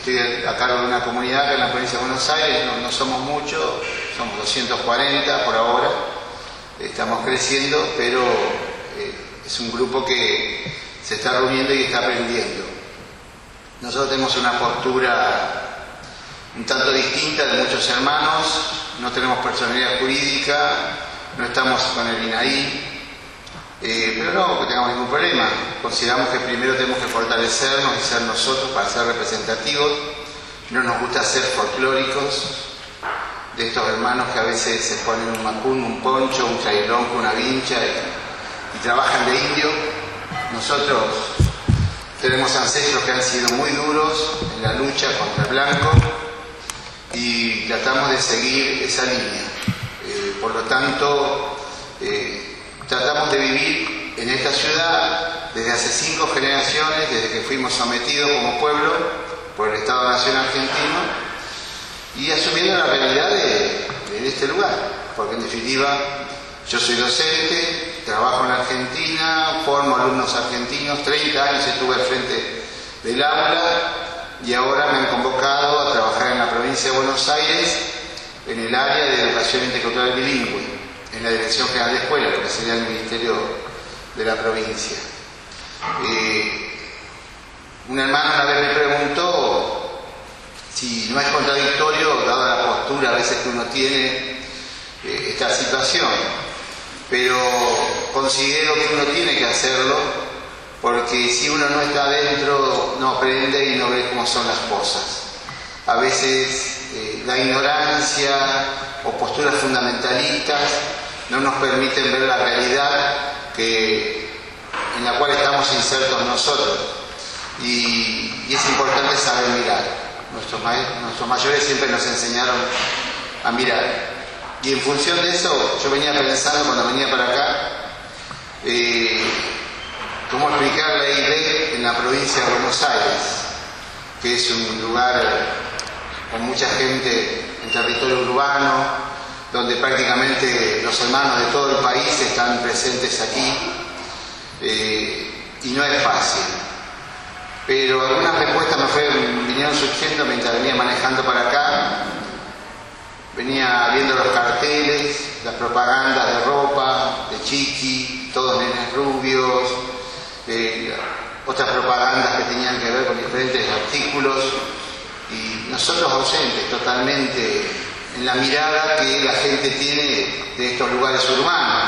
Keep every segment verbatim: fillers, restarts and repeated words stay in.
estoy a cargo de una comunidad que en la provincia de Buenos Aires, no, no somos muchos, somos doscientos cuarenta por ahora, estamos creciendo, pero eh, es un grupo que se está reuniendo y está aprendiendo. Nosotros tenemos una postura un tanto distinta de muchos hermanos, no tenemos personalidad jurídica, no estamos con el I N A I, eh, pero no que tengamos ningún problema. Consideramos que primero tenemos que fortalecernos y ser nosotros para ser representativos. No nos gusta ser folclóricos, de estos hermanos que a veces se ponen un macún, un poncho, un chailonco, una vincha y, y trabajan de indio. Nosotros tenemos ancestros que han sido muy duros en la lucha contra el blanco y tratamos de seguir esa línea. Eh, por lo tanto, eh, tratamos de vivir en esta ciudad desde hace cinco generaciones, desde que fuimos sometidos como pueblo por el Estado Nacional Argentino y asumiendo la realidad de, de este lugar, porque en definitiva yo soy docente, trabajo en la Argentina, formo alumnos argentinos, treinta años estuve al frente del aula y ahora me han convocado a trabajar en la provincia de Buenos Aires en el área de educación intercultural bilingüe, en la Dirección General de Escuela, lo que sería el Ministerio de la provincia. Eh, un hermano una vez me preguntó si no es contradictorio, dada la postura a veces que uno tiene, eh, esta situación, pero considero que uno tiene que hacerlo porque si uno no está adentro no aprende y no ve cómo son las cosas. A veces eh, la ignorancia o posturas fundamentalistas no nos permiten ver la realidad que, en la cual estamos insertos nosotros y, y es importante saber mirar. Nuestros, nuestros mayores siempre nos enseñaron a mirar y en función de eso yo venía pensando cuando venía para acá eh, cómo explicar la I B en la provincia de Buenos Aires, que es un lugar con mucha gente en territorio urbano, donde prácticamente los hermanos de todo el país están presentes aquí, eh, y no es fácil. Pero algunas respuestas me fueron, vinieron surgiendo mientras venía manejando para acá, venía viendo los carteles, las propagandas de ropa, de chiqui, todos nenes rubios, eh, otras propagandas que tenían que ver con diferentes artículos, y nosotros ausentes totalmente en la mirada que la gente tiene de estos lugares urbanos.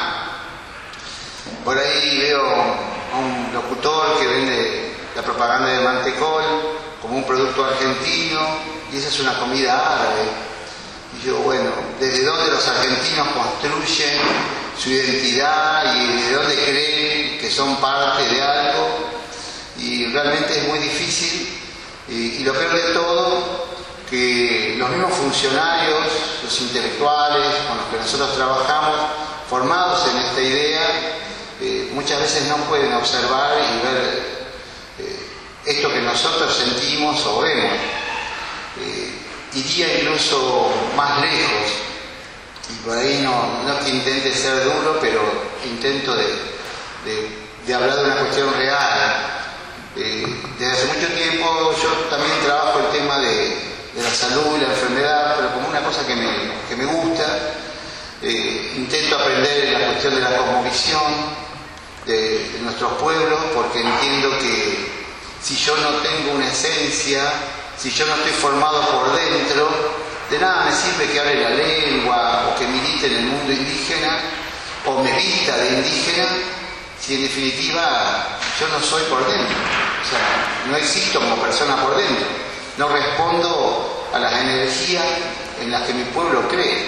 Por ahí veo a un locutor que vende la propaganda de mantecol como un producto argentino y esa es una comida árabe. Y yo, bueno, ¿desde dónde los argentinos construyen su identidad y de dónde creen que son parte de algo? Y realmente es muy difícil y, y lo peor de todo, que los mismos funcionarios, los intelectuales con los que nosotros trabajamos, formados en esta idea, eh, muchas veces no pueden observar y ver eh, esto que nosotros sentimos o vemos. Eh, iría incluso más lejos, y por ahí no, no que intente ser duro, pero intento de, de, de hablar de una cuestión real. Eh, desde hace mucho tiempo yo también trabajo el tema de de la salud y la enfermedad, pero como una cosa que me, que me gusta. Eh, intento aprender la cuestión de la cosmovisión de, de nuestros pueblos, porque entiendo que si yo no tengo una esencia, si yo no estoy formado por dentro, de nada me sirve que hable la lengua o que milite en el mundo indígena o me vista de indígena, si en definitiva yo no soy por dentro. O sea, no existo como persona por dentro. No respondo a las energías en las que mi pueblo cree.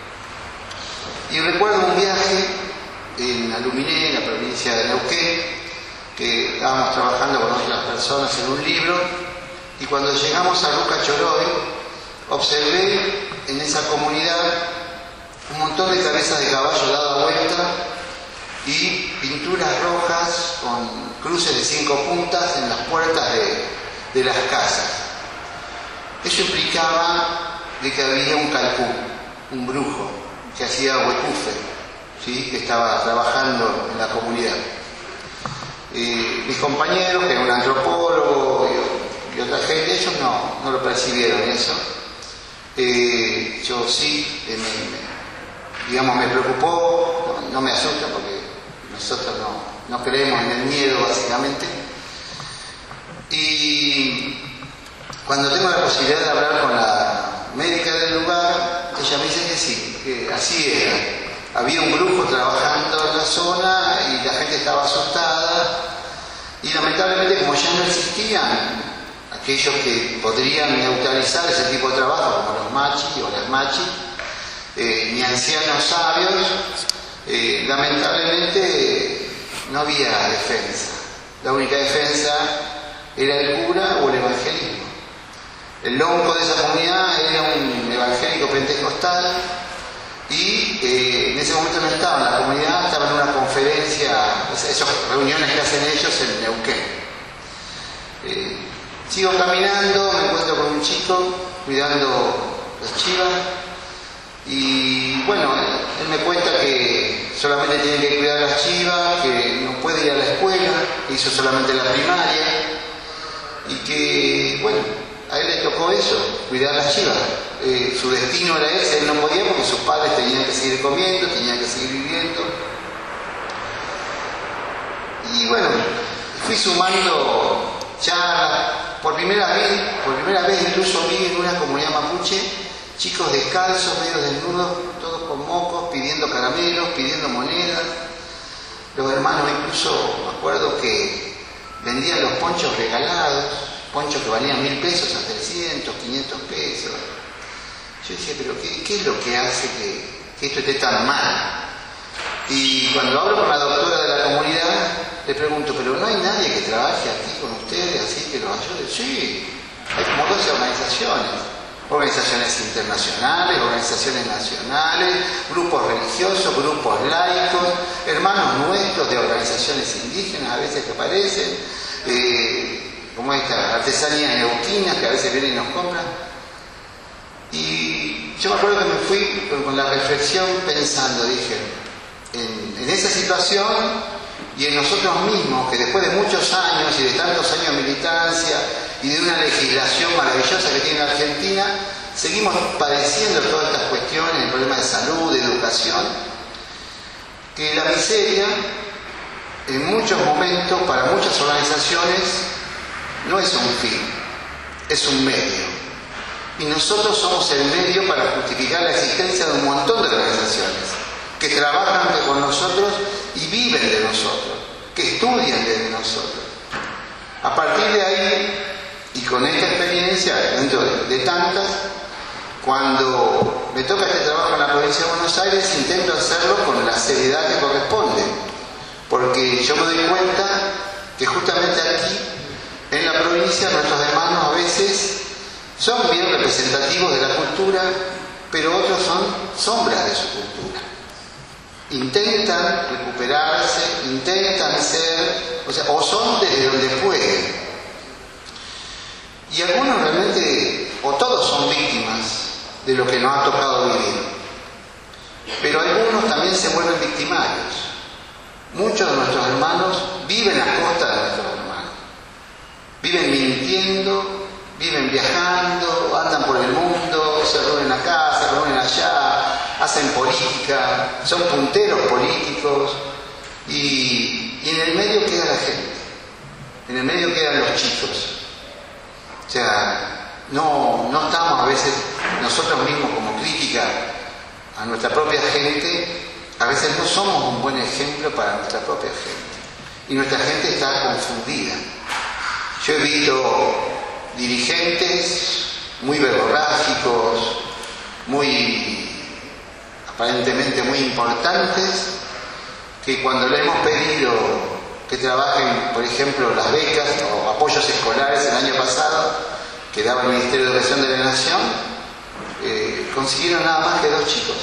Y recuerdo un viaje en Aluminé, en la provincia de Neuquén, que estábamos trabajando con otras personas en un libro, y cuando llegamos a Luca Choroy, observé en esa comunidad un montón de cabezas de caballo dada vuelta y pinturas rojas con cruces de cinco puntas en las puertas de, de las casas. Eso implicaba de que había un calpú, un brujo, que hacía huecufe, ¿sí? Que estaba trabajando en la comunidad. Eh, mis compañeros, que era un antropólogo, y otra gente, ellos no, no lo percibieron eso. Eh, yo sí, eh, me, me, digamos, me preocupó, no, no me asusta porque nosotros no, no creemos en el miedo básicamente. Y cuando tengo la posibilidad de hablar con la médica del lugar, ella me dice que sí, que así era. Había un grupo trabajando en la zona y la gente estaba asustada y lamentablemente, como ya no existían aquellos que podrían neutralizar ese tipo de trabajo, como los machis o las machis, eh, ni ancianos sabios, eh, lamentablemente no había defensa. La única defensa era el cura o el evangelismo. El lonco de esa comunidad era un evangélico pentecostal y eh, en ese momento no estaba en la comunidad, estaba en una conferencia, esas reuniones que hacen ellos en Neuquén. Eh, sigo caminando, me encuentro con un chico cuidando las chivas y bueno, él, él me cuenta que solamente tiene que cuidar las chivas, que no puede ir a la escuela, que hizo solamente la primaria y que, bueno, a él le tocó eso, cuidar las chivas. Eh, su destino era ese, él no podía porque sus padres tenían que seguir comiendo, tenían que seguir viviendo. Y bueno, fui sumando charlas. Por primera vez, por primera vez incluso vi en una comunidad mapuche chicos descalzos, medio desnudos, todos con mocos, pidiendo caramelos, pidiendo monedas. Los hermanos incluso, me acuerdo que vendían los ponchos regalados, ponchos que valían mil pesos a trescientos, quinientos pesos. Yo decía, pero ¿qué, qué es lo que hace que, que esto esté tan mal? Y cuando hablo con la doctora de la comunidad, le pregunto, pero ¿no hay nadie que trabaje aquí con ustedes, así que los ayude? Sí, hay como doce organizaciones, organizaciones internacionales, organizaciones nacionales, grupos religiosos, grupos laicos, hermanos nuestros de organizaciones indígenas a veces que aparecen, eh, como esta artesanía neuquina que a veces vienen y nos compran. Y yo me acuerdo que me fui con la reflexión pensando, dije, en, en esa situación y en nosotros mismos, que después de muchos años y de tantos años de militancia y de una legislación maravillosa que tiene la Argentina, seguimos padeciendo todas estas cuestiones, el problema de salud, de educación, que la miseria, en muchos momentos, para muchas organizaciones, no es un fin, es un medio. Y nosotros somos el medio para justificar la existencia de un montón de organizaciones que trabajan con nosotros y viven de nosotros, que estudian desde nosotros. A partir de ahí, y con esta experiencia, dentro de, de tantas, cuando me toca este trabajo en la provincia de Buenos Aires, intento hacerlo con la seriedad que corresponde, porque yo me doy cuenta que justamente aquí, en la provincia, nuestros hermanos a veces son bien representativos de la cultura, pero otros son sombras de su cultura. Intentan recuperarse, intentan ser, o sea, o son desde donde pueden. Y algunos realmente, o todos son víctimas de lo que nos ha tocado vivir. Pero algunos también se vuelven victimarios. Muchos de nuestros hermanos viven a costa de nuestros hermanos. Viven mintiendo, viven viajando, andan por el mundo, se reúnen acá, se reúnen allá, hacen política, son punteros políticos y, y en el medio queda la gente, en el medio quedan los chicos. O sea, no, no estamos a veces nosotros mismos como crítica a nuestra propia gente, a veces no somos un buen ejemplo para nuestra propia gente y nuestra gente está confundida. Yo he visto dirigentes muy verborrágicos, muy aparentemente muy importantes, que cuando le hemos pedido que trabajen, por ejemplo, las becas o apoyos escolares el año pasado que daba el Ministerio de Educación de la Nación, eh, consiguieron nada más que dos chicos.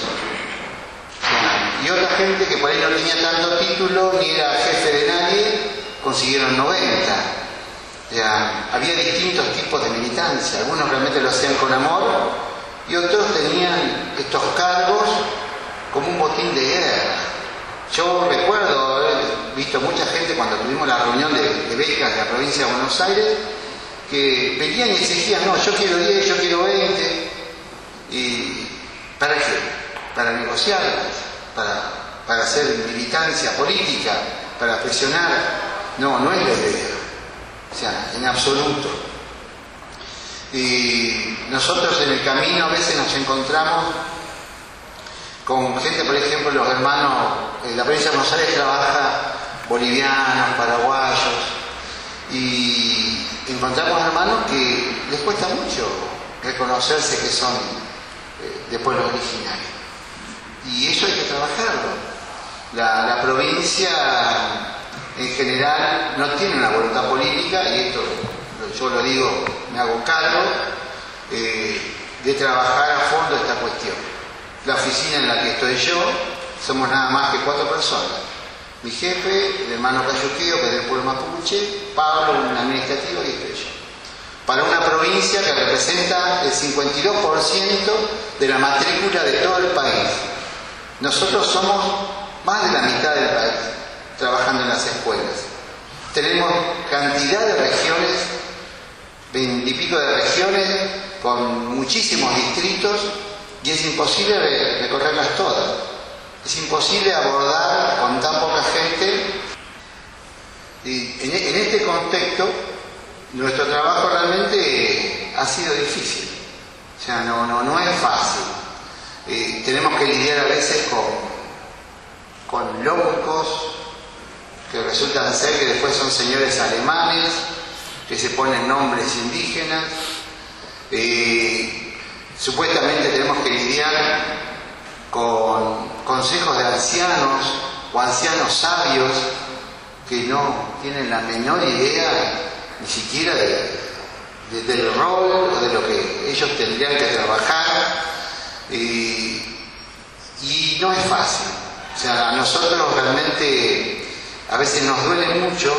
Y otra gente que por ahí no tenía tanto título ni era jefe de nadie, consiguieron noventa. Ya, había distintos tipos de militancia, algunos realmente lo hacían con amor y otros tenían estos cargos como un botín de guerra. Yo recuerdo haber visto mucha gente cuando tuvimos la reunión de, de becas de la provincia de Buenos Aires que venían y exigían, no, yo quiero diez, yo quiero veinte. ¿Y para qué? Para negociar, para, para hacer militancia política, para presionar. No, no es la idea. O sea, en absoluto. Y nosotros en el camino a veces nos encontramos con gente, por ejemplo, los hermanos, en la provincia de Buenos Aires trabaja bolivianos, paraguayos, y encontramos hermanos que les cuesta mucho reconocerse que son eh, de pueblos originarios. Y eso hay que trabajarlo. La, la provincia en general no tiene una voluntad política, y esto yo lo digo, me hago cargo, eh, de trabajar a fondo esta cuestión. La oficina en la que estoy yo, somos nada más que cuatro personas. Mi jefe, el hermano Cayuqueo, que es del pueblo mapuche, Pablo, un administrativo, y estoy yo. Para una provincia que representa el cincuenta y dos por ciento de la matrícula de todo el país. Nosotros somos más de la mitad del país trabajando en las escuelas. Tenemos cantidad de regiones, veintipico de regiones, con muchísimos distritos, y es imposible recorrerlas todas. Es imposible abordar con tan poca gente. Y en, en este contexto, nuestro trabajo realmente ha sido difícil. O sea, no, no, no es fácil. Eh, tenemos que lidiar a veces con, con locos que resultan ser que después son señores alemanes, que se ponen nombres indígenas. Eh, supuestamente tenemos que lidiar con consejos de ancianos o ancianos sabios que no tienen la menor idea ni siquiera de, de, del rol o de lo que ellos tendrían que trabajar, y, y no es fácil. O sea, a nosotros realmente a veces nos duele mucho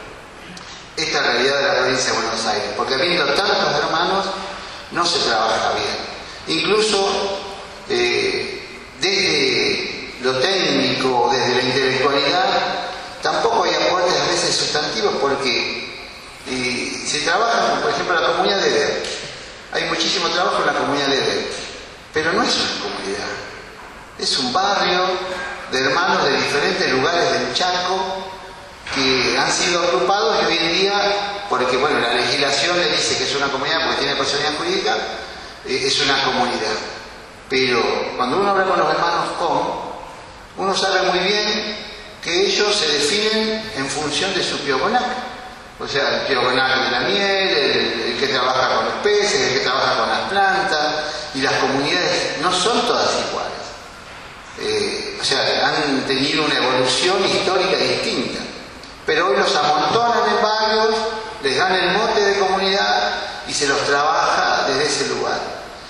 esta realidad de la provincia de Buenos Aires, porque habiendo tantos hermanos no se trabaja bien. Incluso eh, desde lo técnico, desde la intelectualidad, tampoco hay aportes a veces sustantivos, porque eh, se trabaja, por ejemplo, en la comunidad de Eder. Hay muchísimo trabajo en la comunidad de Eder, pero no es una comunidad, es un barrio de hermanos de diferentes lugares del Chaco que han sido agrupados, y hoy en día, porque bueno, la legislación le dice que es una comunidad porque tiene personalidad jurídica, eh, es una comunidad. Pero cuando uno habla con los hermanos Com, uno sabe muy bien que ellos se definen en función de su piogonac. O sea, el piogonac de la miel, el, el que trabaja con los peces, el que trabaja con las plantas, y las comunidades no son todas iguales. Eh, o sea, han tenido una evolución histórica distinta. Pero hoy los amontonan en barrios, les dan el mote de comunidad y se los trabaja desde ese lugar.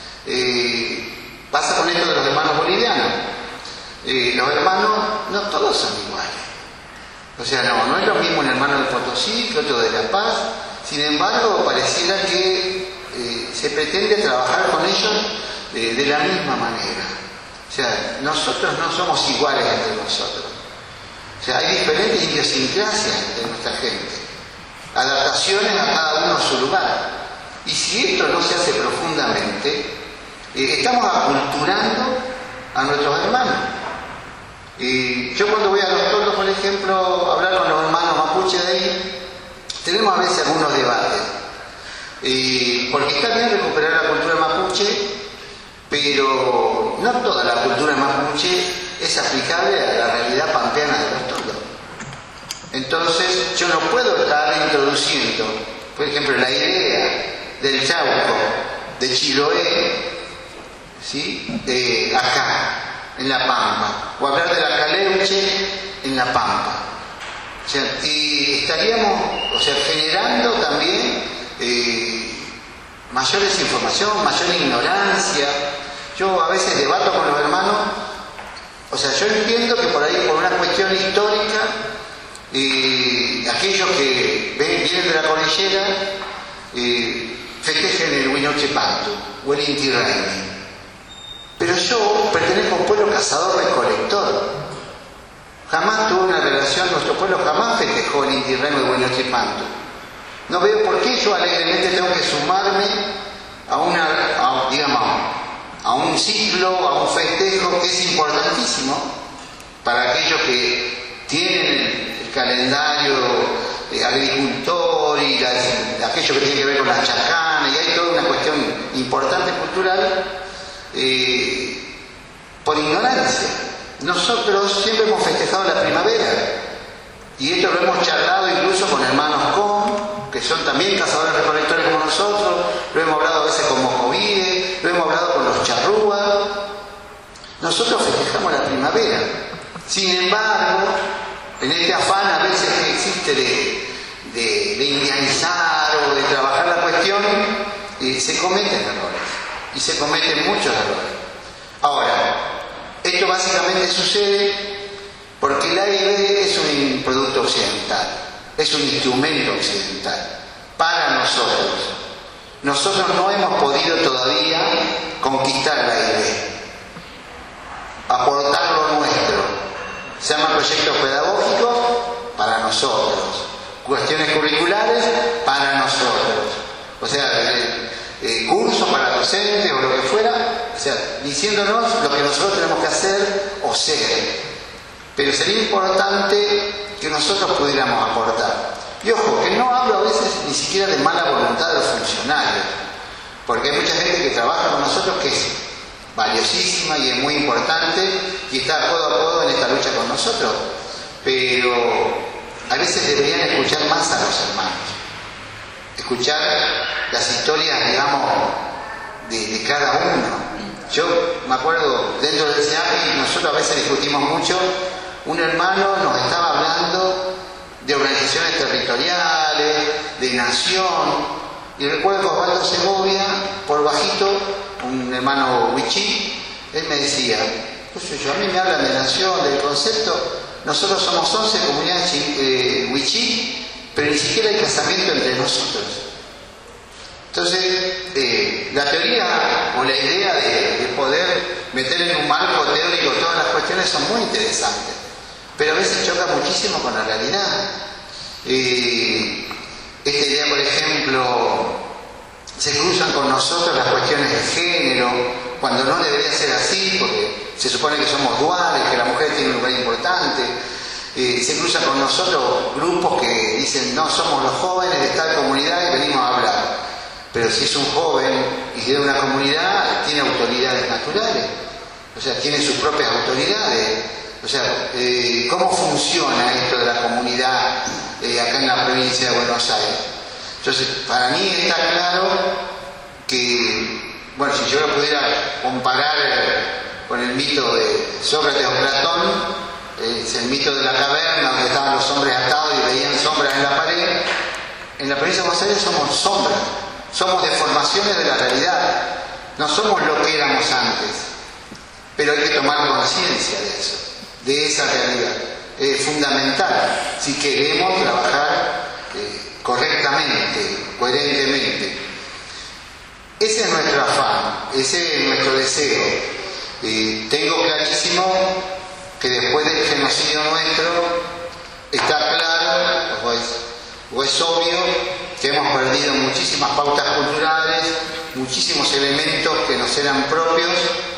Eh, pasa con esto de los hermanos bolivianos. Eh, los hermanos no todos son iguales. O sea, no, no es lo mismo un hermano de Potosí que otro de La Paz. Sin embargo, pareciera que eh, se pretende trabajar con ellos eh, de la misma manera. O sea, nosotros no somos iguales entre nosotros. O sea, hay diferentes idiosincrasias de nuestra gente, adaptaciones a cada uno a su lugar. Y si esto no se hace profundamente, eh, estamos aculturando a nuestros hermanos. Y yo cuando voy a Los Toldos, por ejemplo, a hablar con los hermanos mapuche de ahí, tenemos a veces algunos debates. Eh, porque está bien recuperar la cultura mapuche, pero no toda la cultura mapuche es aplicable a la realidad pampeana de Los Toldos. Entonces yo no puedo estar introduciendo, por ejemplo, la idea del Chauco, de Chiloé, ¿sí? de acá, en La Pampa, o hablar de la Caleuche en La Pampa. O sea, y estaríamos, o sea, generando también eh, mayor desinformación, mayor ignorancia. Yo a veces debato con los hermanos. O sea, yo entiendo que por ahí, por una cuestión histórica, eh, aquellos que ven, vienen de la cordillera eh, festejen el Huinochepantu o el Inti Raymi. Pero yo pertenezco a un pueblo cazador-recolector. Jamás tuve una relación, nuestro pueblo jamás festejó el Inti Raymi o el Huinochepantu. No veo por qué yo alegremente tengo que sumarme a una, a, digamos, a un ciclo, a un festejo que es importantísimo para aquellos que tienen el calendario eh, agricultor y la, aquello que tiene que ver con las chacanas, y hay toda una cuestión importante cultural, eh, por ignorancia. Nosotros siempre hemos festejado la primavera, y esto lo hemos charlado incluso con hermanos con, que son también cazadores recolectores como nosotros, lo hemos hablado a veces con moscovide, lo hemos hablado con los charrúas. Nosotros festejamos la primavera. Sin embargo, en este afán a veces que existe de, de, de indianizar o de trabajar la cuestión, eh, se cometen errores, y se cometen muchos errores. Ahora, esto básicamente sucede porque el A I B es un producto occidental, es un instrumento occidental para nosotros. Nosotros no hemos podido todavía conquistar la A I B, aportar lo nuestro. Se llaman proyectos pedagógicos para nosotros, cuestiones curriculares para nosotros, o sea, eh, eh, cursos para docentes o lo que fuera, o sea, diciéndonos lo que nosotros tenemos que hacer o ser. Pero sería importante que nosotros pudiéramos aportar. Y ojo, que no hablo a veces ni siquiera de mala voluntad de los funcionarios, porque hay mucha gente que trabaja con nosotros que es valiosísima y es muy importante y está codo a codo en esta lucha con nosotros, pero a veces deberían escuchar más a los hermanos, escuchar las historias, digamos, de, de cada uno. Yo me acuerdo, dentro del S E A P I, nosotros a veces discutimos mucho. Un hermano nos estaba hablando de organizaciones territoriales, de nación, y recuerdo que Osvaldo Segovia, por bajito, un hermano wichí, él me decía, pues yo, a mí me hablan de nación, del concepto, nosotros somos once comunidades eh, wichí, pero ni siquiera hay casamiento entre nosotros. Entonces, eh, la teoría o la idea de, de poder meter en un marco teórico todas las cuestiones son muy interesantes, pero a veces choca muchísimo con la realidad. Eh, esta idea, por ejemplo, se cruzan con nosotros las cuestiones de género, cuando no debería ser así, porque se supone que somos duales, que la mujer tiene un lugar importante. Eh, se cruzan con nosotros grupos que dicen, no, somos los jóvenes de tal comunidad y venimos a hablar. Pero si es un joven y de una comunidad, tiene autoridades naturales, o sea, tiene sus propias autoridades. O sea, eh, ¿cómo funciona esto de la comunidad eh, acá en la provincia de Buenos Aires? Entonces, para mí está claro que, bueno, si yo lo pudiera comparar con el mito de Sócrates o Platón, eh, es el mito de la caverna donde estaban los hombres atados y veían sombras en la pared. En la provincia de Buenos Aires somos sombras, somos deformaciones de la realidad, no somos lo que éramos antes, pero hay que tomar conciencia de eso, de esa realidad. Es fundamental si queremos trabajar eh, correctamente, coherentemente. Ese es nuestro afán, ese es nuestro deseo. Eh, tengo clarísimo que después del genocidio nuestro está claro, o es, o es obvio, que hemos perdido muchísimas pautas culturales, muchísimos elementos que nos eran propios,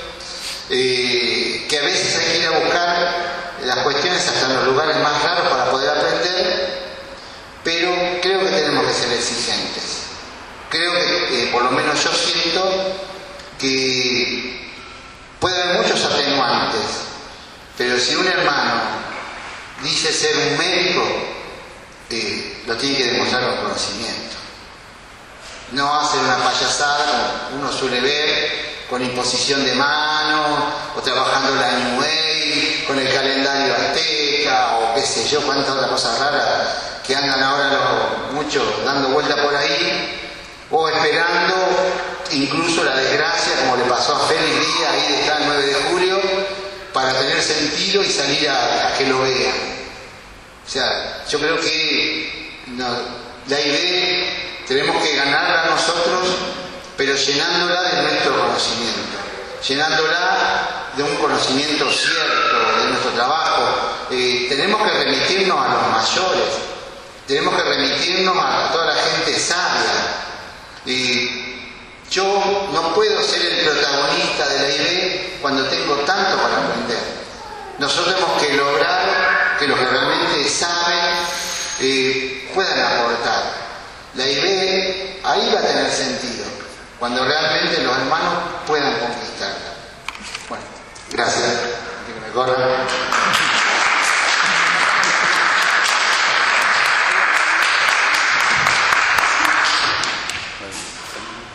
eh, que a veces hay que ir a buscar las cuestiones hasta en los lugares más raros para poder aprender, pero creo que tenemos que ser exigentes. Creo que, eh, por lo menos yo siento que puede haber muchos atenuantes, pero si un hermano dice ser un médico, eh, lo tiene que demostrar con conocimiento. No hacer una payasada como uno suele ver, con imposición de manos, o trabajando la New Age, con el calendario azteca, o qué sé yo, cuántas otras cosas raras que andan ahora los, muchos dando vuelta por ahí, o esperando incluso la desgracia, como le pasó a Félix Díaz, ahí está el nueve de julio, para tener sentido y salir a, a que lo vean. O sea, yo creo que no, la idea tenemos que ganarla nosotros, pero llenándola de nuestro conocimiento, llenándola de un conocimiento cierto de nuestro trabajo. Eh, tenemos que remitirnos a los mayores, tenemos que remitirnos a toda la gente sabia. Y yo no puedo ser el protagonista de la I B cuando tengo tanto para aprender. Nosotros tenemos que lograr que los que realmente saben eh, puedan aportar. La I B ahí va a tener sentido, cuando realmente los hermanos puedan conquistarla. Bueno, gracias. Que me corran.